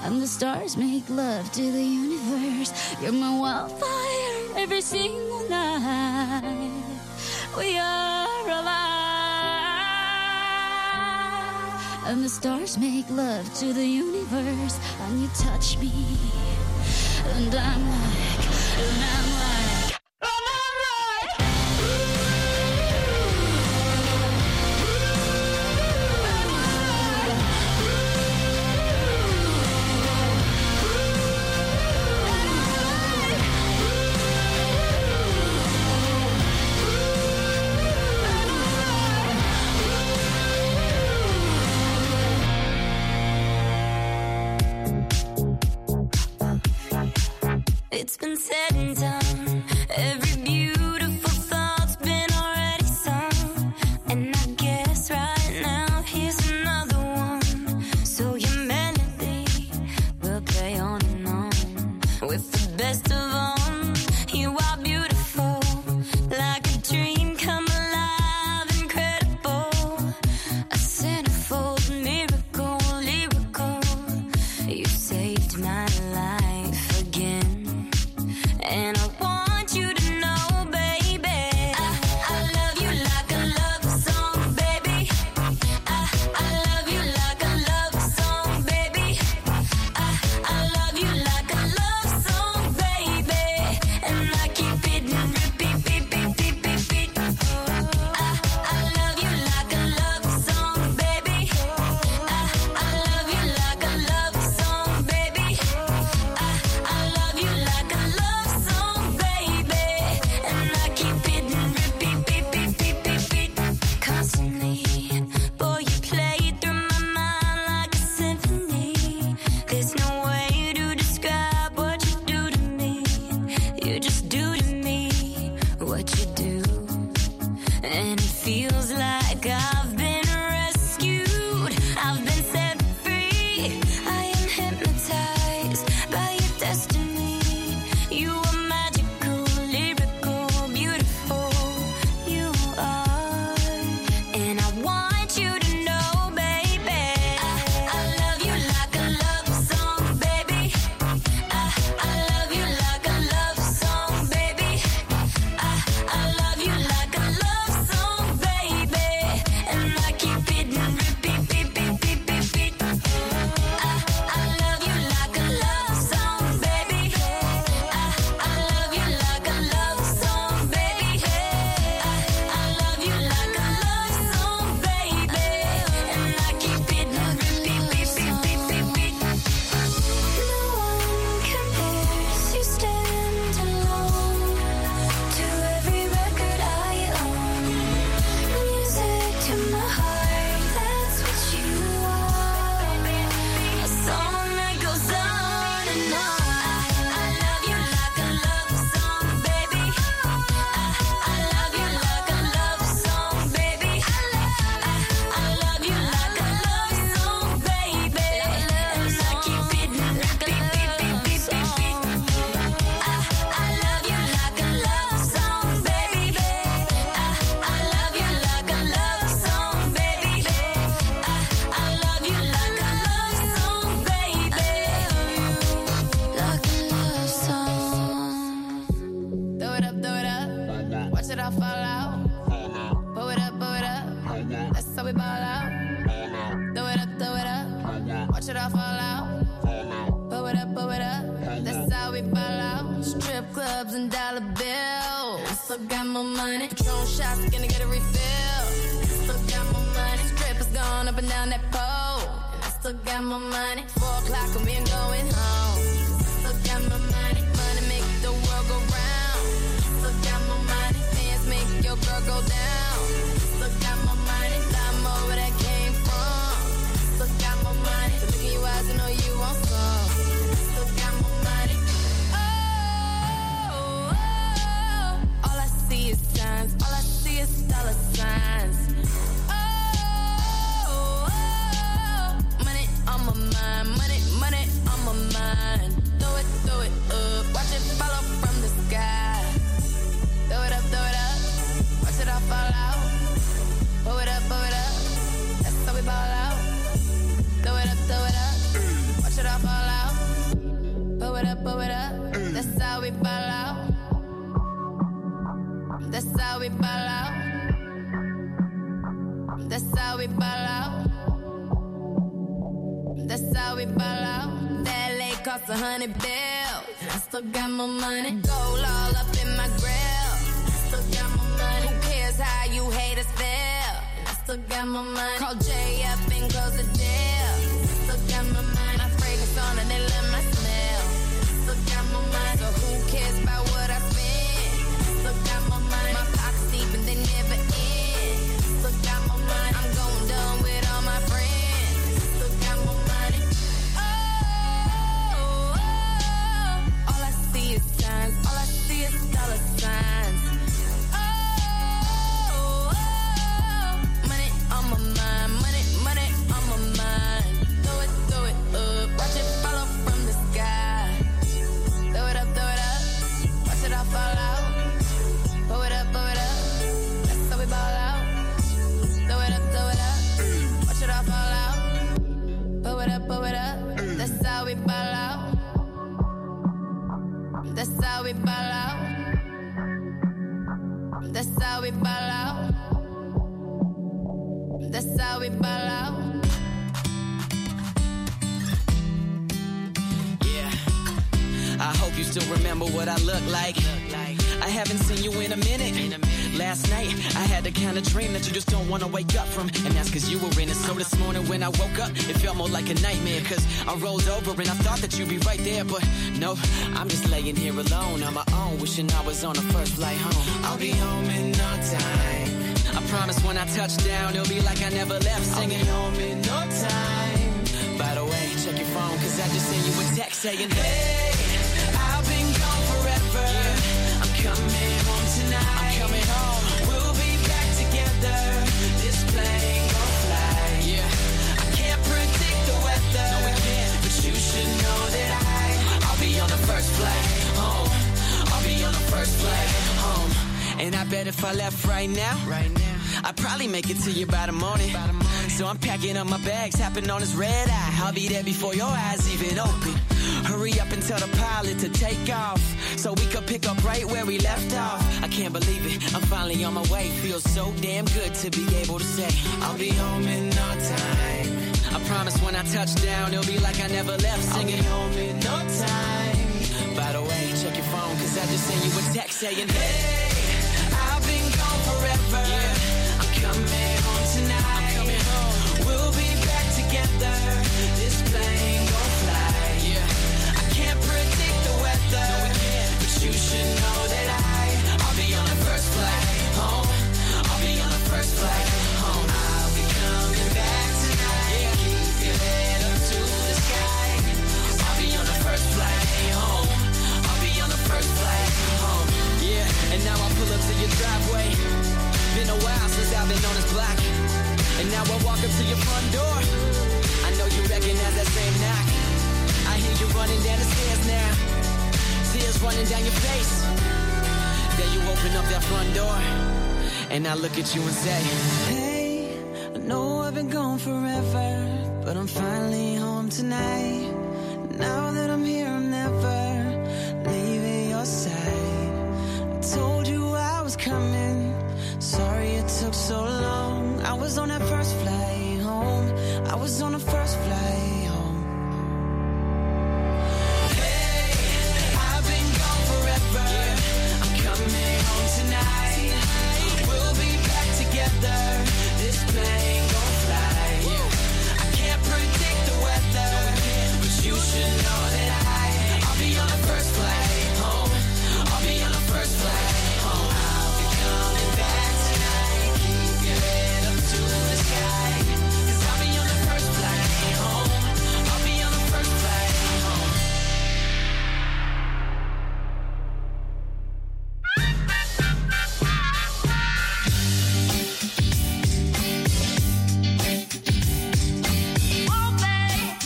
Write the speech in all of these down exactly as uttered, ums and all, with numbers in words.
and the stars make love to the universe. You're my wildfire every single night. We are alive, and the stars make love to the universe, and you touch me, and I'm like, and I'm like, I'm alright. It's been said and done. Every beautiful thought's been already sung. And I guess right now here's another one. So your melody will play on and on. With the best of them, you are beautiful. Like a dream come alive, incredible. A centerfold miracle, lyrical. You saved my life again. And I want you to know, baby, I, I love you like a love song, baby. I, I love you like a love song, baby. I, I love you like a love song, baby. And I keep it in repeat, beat, beat, beat, beat, beat. I, I love you like a love song, baby. I, I love you like a love song, baby. I, I love you like a love song, baby. And I keep it in repeat, beat, beat, beat, beat, beat. Constantly, boy, you play through my mind like a symphony. There's no way to describe what you do to me. You just do to me what you do. And it feels like I've been rescued. I've been set free. I am hypnotized by your destiny. You are magical, lyrical, beautiful. You are. And I want you to know, baby, I, I love you like a love song, baby. I, I love you like a love song, baby. I, I love you like a love song, baby. And I keep it in repeat, beat, beat, beat, beat, beat. I, I love you like a love song, baby. I, I love you like a love song, baby. I, I love you like a love song, baby. And I keep it in repeat, beat, beat, beat, beat, beat. No one compares, you stand alone to every record I own. Music to my heart, that's what you are. A song that goes on and on. I love you like a love song, baby. I, I love you like a love song, baby. I, I love you like a love song, baby. And I keep it in repeat, beat, beat, beat, beat, beat. I, I love you like a love song, baby. I, I love you like a love song, baby. I, I love you like a love song, baby. Like a love song. Throw it up, throw it up. Watch it all fall out. Blow it up, blow it up. That's how we ball out. Throw it up, throw it up. Watch it all fall out. Blow it up, blow it up. That's how we ball out. Strip clubs and dollar bills. I still got more money. Patron shots, gonna get a refill. Still got more money. Strippers going up and down that pole. And I still got more money. Four o'clock and we ain't going home. Still got more money. Money make the world go round. Still got more money. Dance make your girl go down. Still got more money. Lot more where that came from. Still got more money. So look in your eyes and know you want some. Still got more money. Oh, oh, oh. All I see is signs. All I see is dollar signs. Oh, oh, oh. Money on my mind. Money, money on my mind. Throw it, throw it up. Watch it follow from the sky. Throw it up, throw it up. Watch it all fall out. Blow it up, blow it up. That's how we ball out. Throw it up, throw it up. Watch it all fall out. Blow it up, blow it up. That's how we ball out. That's how we ball out. That's how we ball out. That's how we ball out. That L A cost a hundred bills. I still got my money. Gold all up in my grill. Still got my money. Who cares how you haters feel? I still got my money. Call Jay up and close the deal. Still got my money. My fragrance on and they love my smell. Still got my money. So who cares about what I spend? Still got my money. My pockets deep and they never end. Still got my money. I'm going dumb with all my friends. Still got my money. Oh, oh, oh. All I see is signs. All I see is dollar signs. Oh, oh, oh. Money on my mind. Money, money on my mind. Throw it, throw it up. Watch it follow from the sky. Throw it up, throw it up. Watch it all fall out. Blow it up, blow it up. That's how we ball out. Throw it up, throw it up. Watch it all fall out. Blow it up, blow it up. That's how we ball out. That's how we ball out. That's how we ball out. That's how we ball out. Yeah. I hope you still remember what I look like. I haven't seen you in a minute. Last night, I had the kind of dream that you just don't want to wake up from. And that's cause you were in it. So this morning when I woke up, it felt more like a nightmare. Cause I rolled over and I thought that you'd be right there. But no, I'm just laying here alone on my own, wishing I was on the first flight home. I'll be home in no time. I promise when I touch down, it'll be like I never left. Singing home in no time. By the way, check your phone, cause I just sent you a text saying, hey, I've been gone forever. Yeah. I'm coming home tonight. I'm coming home. We'll be back together. This plane gon' fly. Yeah. I can't predict the weather. No, we can't. But you should know that I, I'll be on the first flight home. I'll be on the first flight home. And I bet if I left right now, right now, I'd probably make it to you by the morning. By the morning. So I'm packing up my bags, hopping on this red eye. I'll be there before your eyes even open. Hurry up and tell the pilot to take off, so we could pick up right where we left off. I can't believe it, I'm finally on my way. Feels so damn good to be able to say I'll be home in no time. I promise when I touch down, it'll be like I never left. Singing home in no time. By the way, check your phone, cause I just sent you a text saying, hey, I've been gone forever. Yeah. I'm coming home tonight. I'm coming home. We'll be back together. This plane gon' fly. Yeah. I can't predict the weather. No, we can't. But you should know that I, I'll be on the first flight home. I'll be on the first flight home. I'll be coming back tonight. Yeah. Keep your head up to the sky. I'll be on the first flight home. I'll be on the first flight home. Yeah. And now I pull up to your driveway. Been a while since I've been on this block. And now I walk up to your front door. I know you recognize that same knock. I hear you running down the stairs now. Tears running down your face. Then you open up that front door. And I look at you and say, hey, I know I've been gone forever, but I'm finally home tonight. Now that I'm here, I'm never leaving your side. I told you I was coming. Sorry it took so long. I was on that first flight home. I was on the first flight home. Hey, I've been gone forever. Yeah. I'm coming home tonight. We'll be back together. This plane gon' fly. Yeah. I can't predict the weather, but you should know that I, I'll be on the first flight home. I'll be on the first flight home. I'll be coming back tonight. Keep your head up to the sky. Cause I'll be on the first flight home. I'll be on the first flight home. Oh, babe,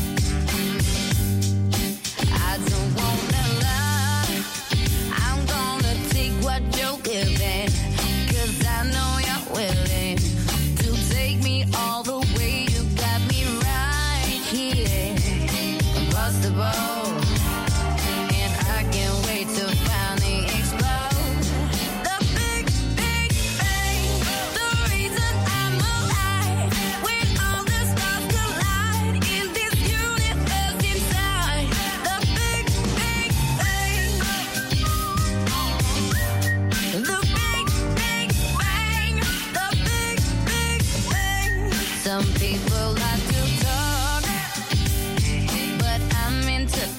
I don't wanna lie. I'm gonna take what you're giving, cause I know you're willing to take me all the way. You got me right here, impossible.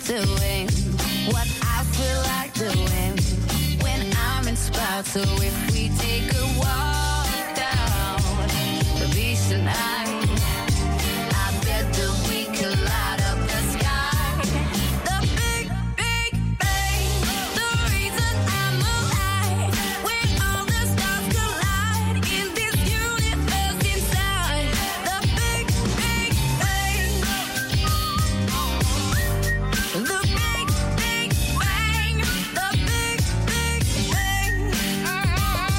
doing what I feel like doing when I'm inspired. So if we take a walk down the beach tonight, I bet that we could light up the sky. The big, big bang, the reason I'm alive. When all the stars collide in this universe inside. The big, big bang. The big, big bang. The big, big bang.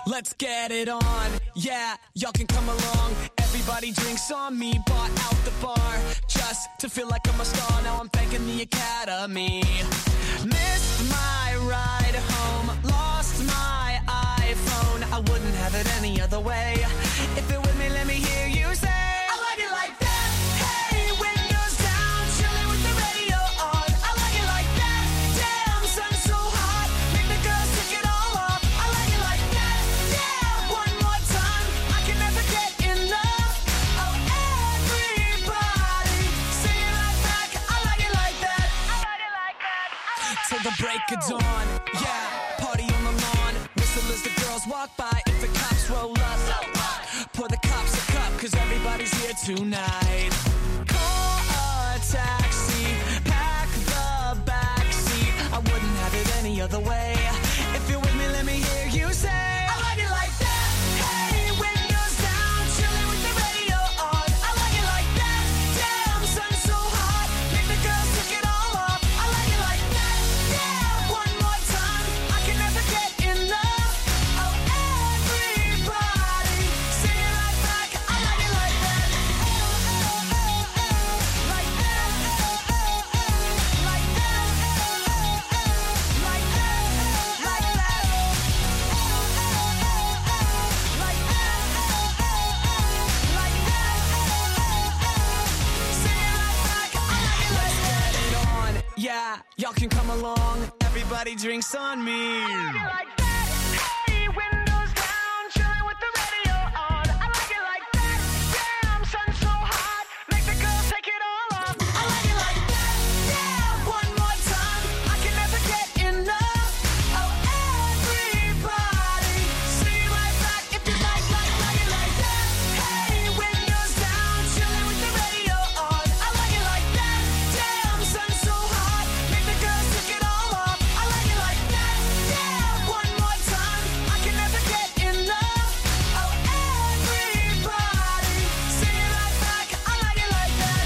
Let's get it on, yeah, y'all can come along. Everybody drinks on me, bought out the bar, just to feel like I'm a star. Now I'm thanking the Academy. Missed my ride home, lost my iPhone. I wouldn't have it any other way. If you're with me, let me hear you say, I like it like that. Hey, windows down, chilling with the radio on. I like it like that. Damn, sun's so hot, make the girls take it all off. I like it like that. Yeah, one more time, I can never get enough. Oh, everybody, sing it right back. I like it like that. I like it like that. Till the break of dawn, yeah, party on the lawn. Whistle as the girls walk by. If the cops roll up, pour the cops a cup, cause everybody's here tonight. Call a taxi, pack the backseat. I wouldn't have it any other way. If you're with me, let me hear you say, I like it like that. Hey, windows down, chilling with the radio on. I like it like that. Damn, sun's so hot, make the girls take it all off. I like it like that. Yeah, one more time, I can never get enough. Oh, everybody, sing it right back. I like it like that. Like that. Like that. Like that. Like that. Like that. Like that. Sing it right back. I like it like that. Let's get it on. Yeah, y'all can come along. Everybody drinks on me. I like it like that. Hey, windows down, chilling with the radio on. I like it like that. Damn, sun's so hot, make the girls take it all off. I like it like that. Yeah, one more time, I can never get enough. Oh, everybody, sing it right back if you like, like, like it like that. Hey, windows down, chilling with the radio on. I like it like that. Damn, sun's so hot, make the girls take it all off. I like it like that. Yeah, one more time, I can never get enough. Oh, everybody, sing it right back. I like it like that.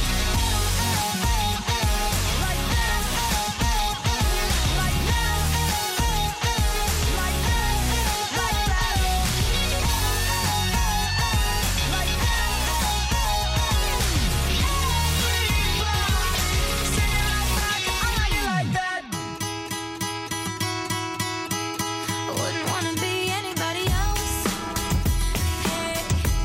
Like that. Like that. Like that. Like that. Like that. Everybody, sing it right back. I like it like that. I wouldn't wanna be anybody else. Hey,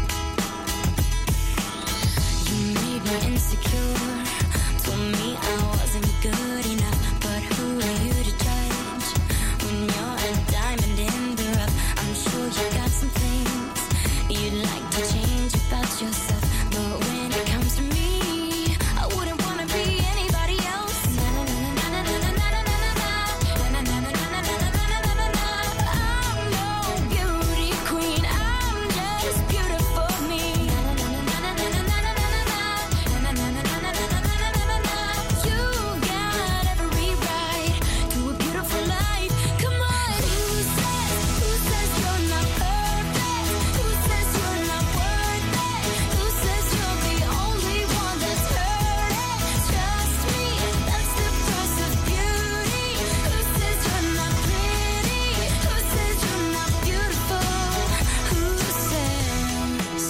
you made me insecure. Told me I wasn't good enough, but who are you to judge? When you're a diamond in the rough, I'm sure you got some things you'd like to change about yourself. But when it comes to me, I wouldn't wanna be anybody else. Na na na na na na na na na na na na na na na na na na na. I'm no beauty queen, I'm just beautiful me. Na na na na na na na na na na na na na na na na na na. You got every right to a beautiful life. Come on, who says who says you're not perfect? Who says you're not worth it? Who says you're the only one that's hurting? Trust me, that's the price of beauty. Who says you're not pretty? Who says you're not beautiful? Who says?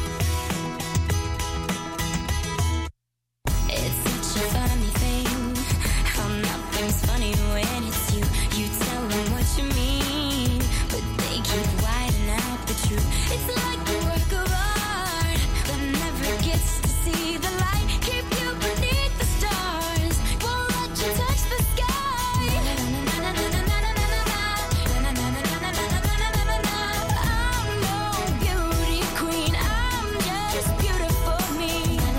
It's such a funny thing how nothing's funny when it's you. You tell them what you mean, but they keep whiting out the truth. It's like a work of art that never gets to see the light. Keep you beneath the stars, won't let you touch the sky. I'm no beauty queen, I'm just beautiful me.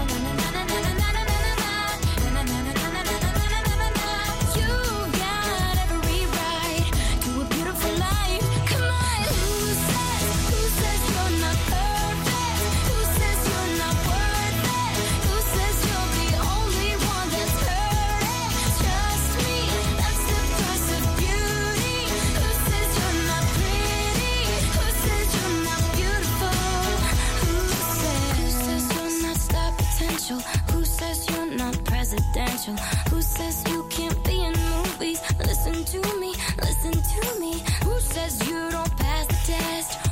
You got every right to a beautiful life. Come on, who says, who says you're not perfect? Who says you're not worth it? Who says you're the only one that's hurting? Trust me, that's the price of beauty. Who says you're not pretty? Who says you're not beautiful? Who says, who says you're not star potential? Who says you're not presidential? Who says you can't be in movies? Listen to me, listen to me. Who says you don't pass the test?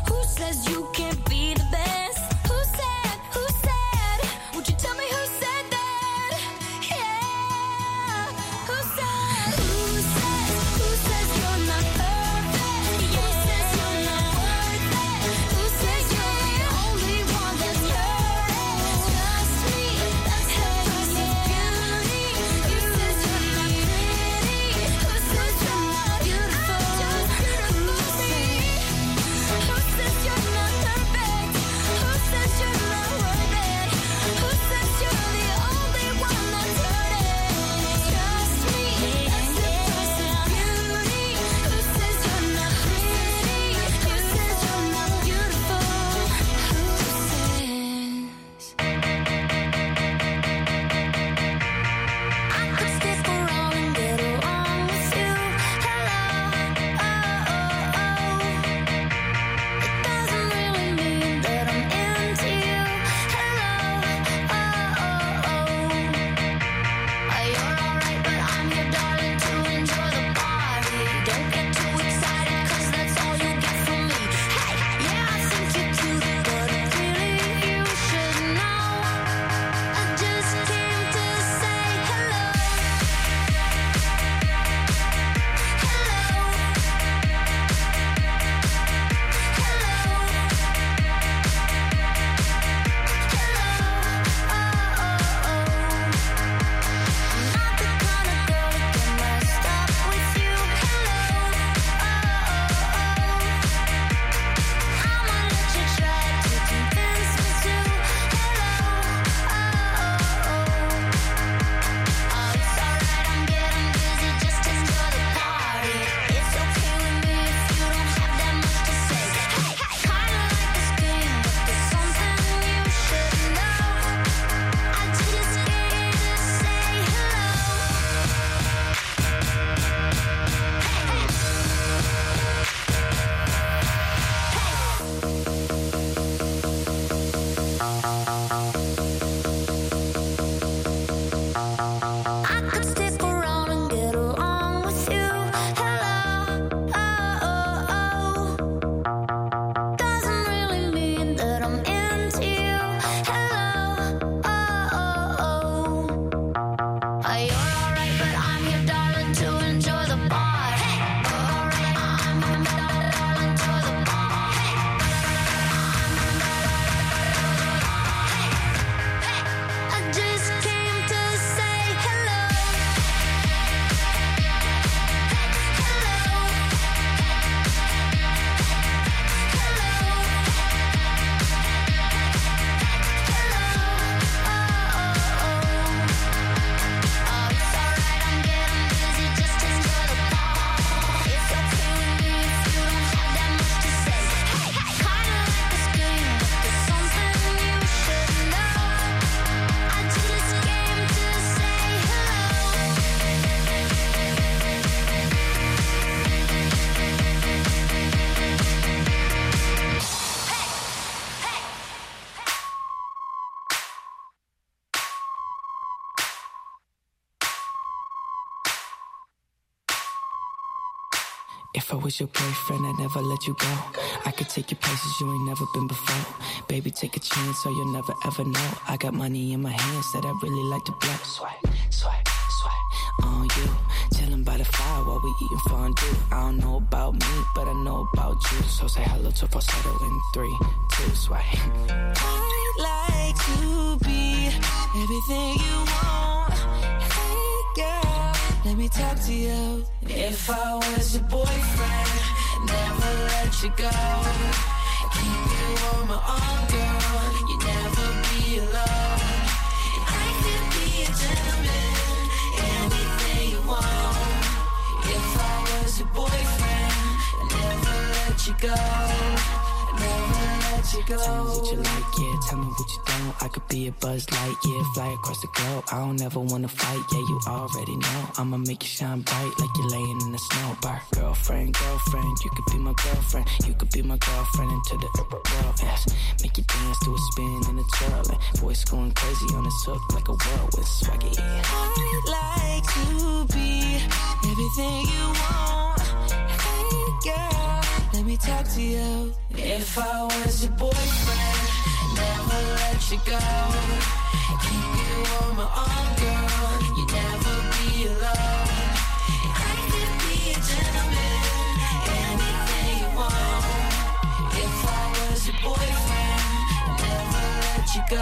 If I was your boyfriend, I'd never let you go. I could take you places you ain't never been before. Baby, take a chance so you'll never ever know. I got money in my hands that I really like to blow. Swipe, swipe, swipe on you. Chillin' by the fire while we eating fondue. I don't know about me, but I know about you. So say hello to falsetto in three, two, swipe. I'd like to be everything you want. Hey girl, let me talk to you. If I was your boyfriend, never let you go. Keep you on my arm, girl. You never be alone. I could be a gentleman, anything you want. If I was your boyfriend, never let you go. Never let you go. Tell me what you like, yeah, tell me what you don't. I could be a Buzz Light, yeah, fly across the globe. I don't ever wanna fight, yeah, you already know. I'ma make you shine bright like you're laying in the snow. Bar. Girlfriend, girlfriend, you could be my girlfriend. You could be my girlfriend into the world, yes. Make you dance to a spin and a twirl. And voice going crazy on this hook like a whirlwind swaggy. I'd like to be everything you want. Hey girl, let me talk to you. If I was your boyfriend, never let you go. Keep you on my arm, girl. You never be alone. I could be a gentleman, anything you want. If I was your boyfriend, never let you go.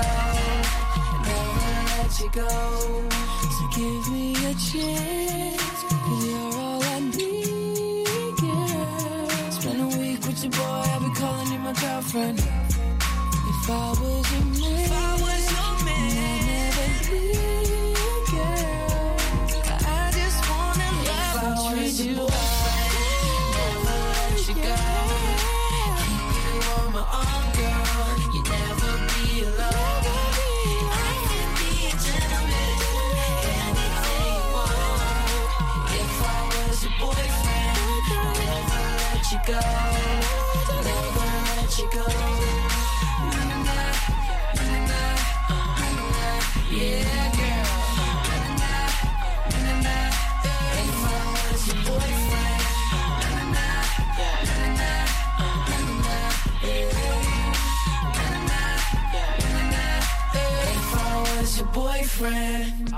Never let you go. So give me a chance, 'cause you're all I need, girl. Spend a week with your boy, I'll be calling you my girlfriend. If I was your man, if I was your man, I'd never leave, girl. I just wanna love and treat you right. Never let you go. Keep you on my arm, girl. You never be alone. I can be a gentleman, anything you want. If I was your boyfriend, I'd never let you go. Never let you go. Yeah, girl. If I was your boyfriend, if I was your boyfriend.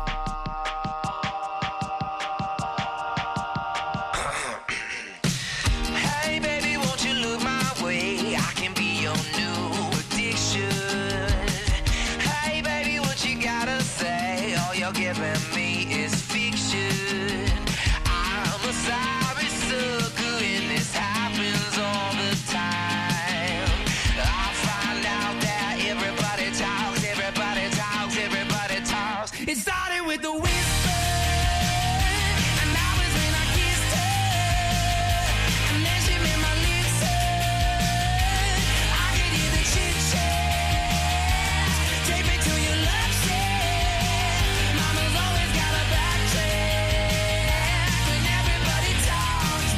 Hey baby, won't you look my way? I can be your new addiction. Hey baby, what you gotta say? All you're giving me is fiction. I'm a sorry sucker and this happens all the time. I find out that everybody talks, everybody talks, everybody talks. It started with the whisper, and that was when I kissed her, and then she made my lips hurt. I could hear the chit chat. Take me to your love shack. Mama's always got a backtrack when everybody talks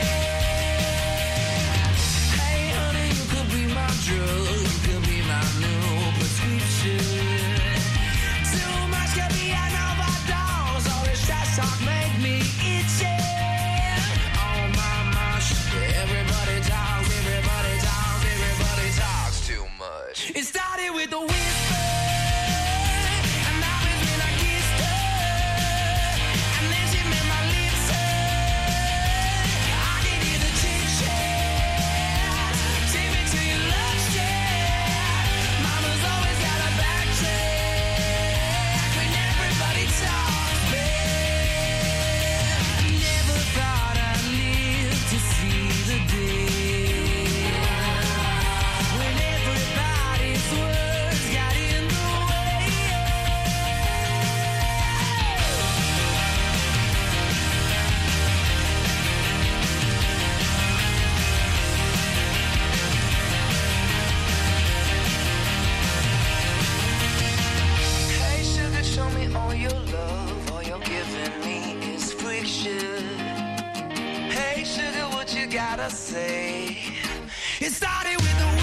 back. Hey honey, you could be my drug, you could be my new prescription. Too much can be an overdose. All this trash talk make me itchy. Oh my gosh, everybody talks, everybody talks, everybody talks too much. It started with the whisper, and that was when I kissed her, and then she made my lips hurt. I could hear the chit chat. Take me to your love shack. Mama's always got a backtrack when everybody talks back. Never thought I'd live to see the day when everybody's words got in the way. Hey sugar, show me all your love. All you're giving me is friction. Hey sugar, what you gotta say? It started with the